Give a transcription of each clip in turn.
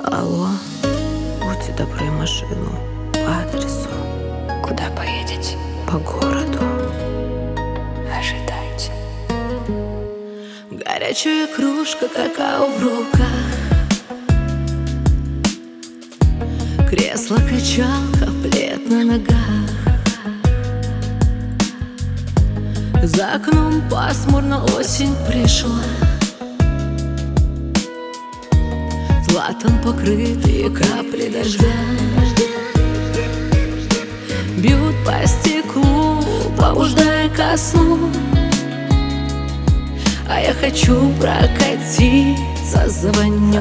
Алло, будьте добры, машину по адресу. Куда поедете? По городу. Ожидайте. Горячая кружка, какао в руках, кресло-качалка, плед на ногах. За окном пасмурно осень пришла, златом покрытые капли дождя бьют по стеклу, побуждая ко сну. А я хочу прокатиться, звоню.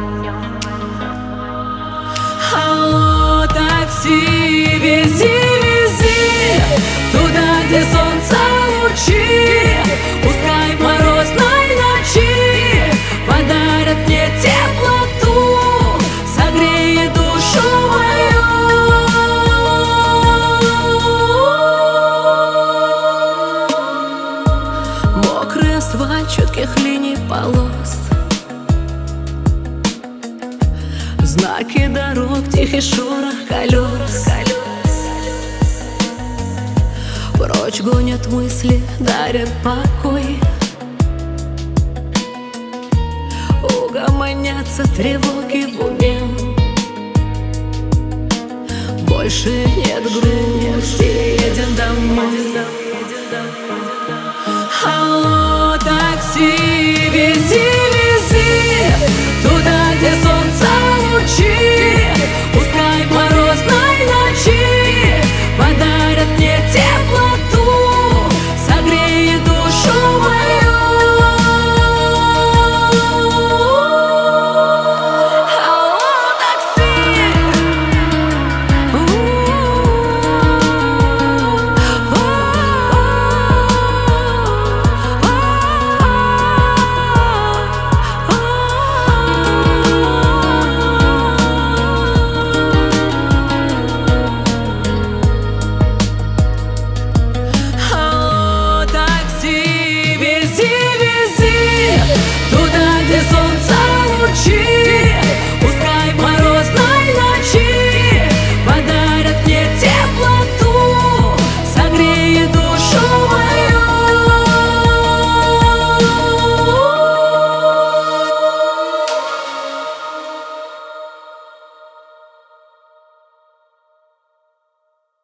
Алло, такси, вези, вези туда, где солнце лучи. Пускай в морозной ночи подарят мне теплоту, согреет душу мою. Мокрый асфальт, четких линий полос, знаки дорог, тихий шорох колес. Прочь гонят мысли, дарят покой, угомонятся тревоги в уме. Больше нет грусти, едем домой.